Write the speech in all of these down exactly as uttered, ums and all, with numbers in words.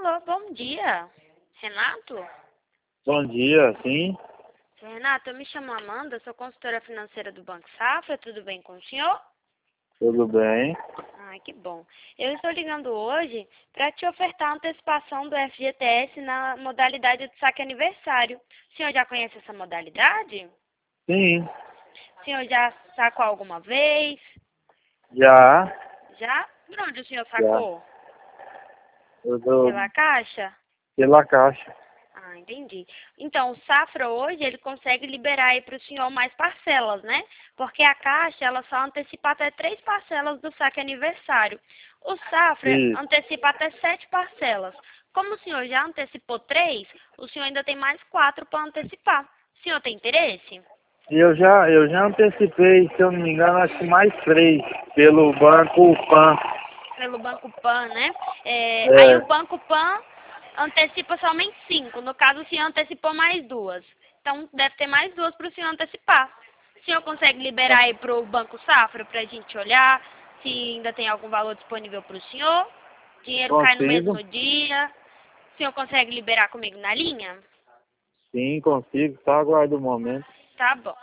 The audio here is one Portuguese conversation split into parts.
Alô, bom dia. Renato? Bom dia, sim. Seu Renato, eu me chamo Amanda, sou consultora financeira do Banco Safra, tudo bem com o senhor? Tudo bem? Ai, que bom. Eu estou ligando hoje para te ofertar a antecipação do F G T S na modalidade de saque aniversário. O senhor já conhece essa modalidade? Sim. O senhor já sacou alguma vez? Já, Já? Por onde o senhor já. sacou? Eu dou Pela Caixa? pela caixa. Ah, entendi. Então, o Safra hoje, ele consegue liberar aí para o senhor mais parcelas, né? Porque a Caixa, ela só antecipa até três parcelas do saque aniversário. O Safra Isso. antecipa até sete parcelas. Como o senhor já antecipou três, o senhor ainda tem mais quatro para antecipar. O senhor tem interesse? E eu já, eu já antecipei, se eu não me engano, acho que mais três pelo Banco Pan. Pelo Banco Pan, né? É, aí o É, Banco Pan antecipa somente cinco. No caso, o senhor antecipou mais duas. Então, deve ter mais duas para o senhor antecipar. O senhor consegue liberar aí para o Banco Safra para a gente olhar se ainda tem algum valor disponível para o senhor? Dinheiro cai no consigo. mesmo dia. O senhor consegue liberar comigo na linha? Sim, consigo. Só aguardo o momento. Tá bom.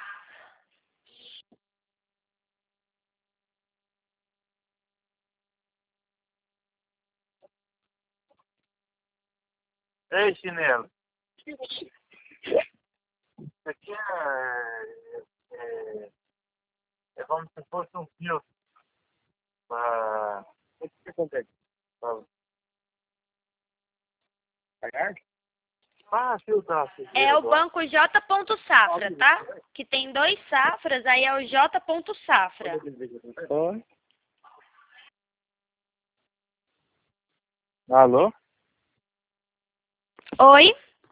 Ei, chinelo. Isso aqui é, é, é como se fosse um filtro. Pra... O que você consegue? Pra pagar? Ah, filtrar É sujeira o agora. banco J. Safra, tá? Que tem dois Safras, aí é o J. Safra. Oi. Alô? Oi?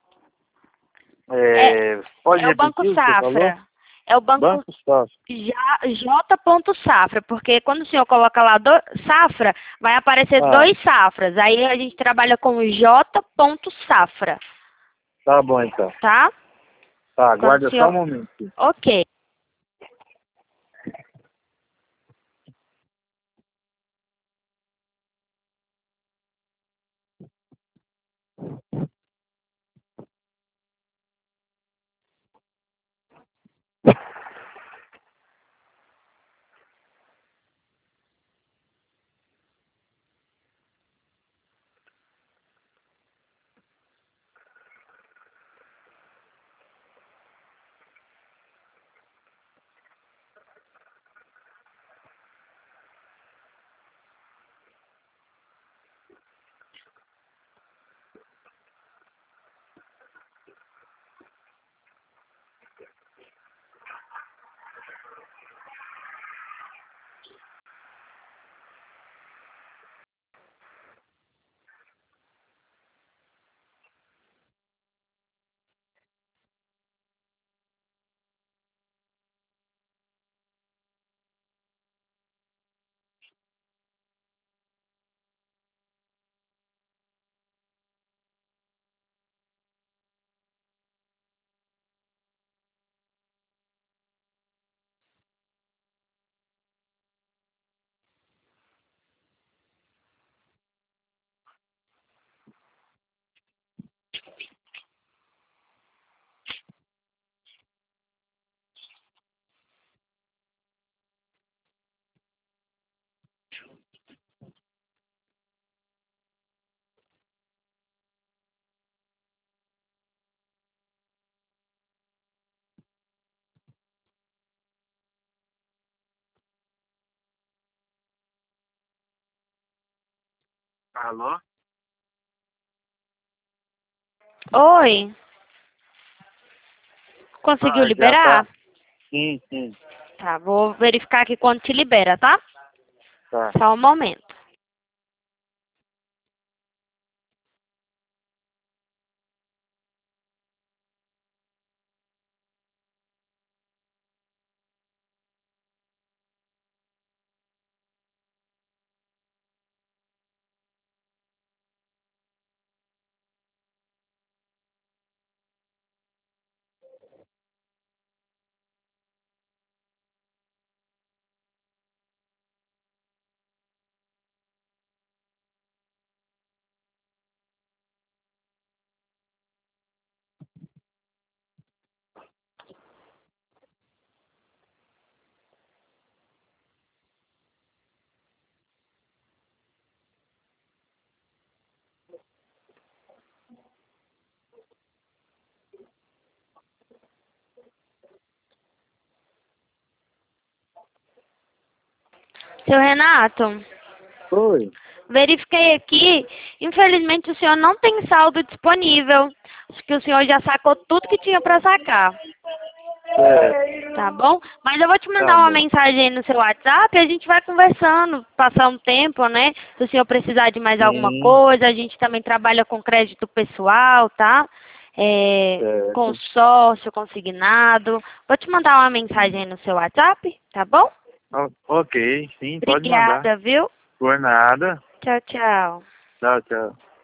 É, É, pode é o Banco repetir o que você falou? Safra. É o Banco Banco Safra. Ja- J. Safra, porque quando o senhor coloca lá do, Safra, vai aparecer Ah, dois Safras. Aí a gente trabalha com J. Safra, tá bom então. tá? Tá, Quando o aguarda só um senhor... momento. Ok. Alô? Oi. Conseguiu Ah, já liberar? tá. Sim, sim. Tá, vou verificar aqui quando te libera, tá? Tá. Só um momento. Seu Renato, Oi. verifiquei aqui, infelizmente o senhor não tem saldo disponível. Acho que o senhor já sacou tudo que tinha para sacar. É, Tá bom? Mas eu vou te mandar tá uma bom. mensagem aí no seu WhatsApp e a gente vai conversando, passar um tempo, né? Se o senhor precisar de mais alguma Sim, coisa, a gente também trabalha com crédito pessoal, tá? É, certo. consórcio, consignado. Vou te mandar uma mensagem aí no seu WhatsApp, tá bom? O- ok, sim, pode mandar. Obrigada, viu? Por nada. Tchau, tchau. Tchau, tchau.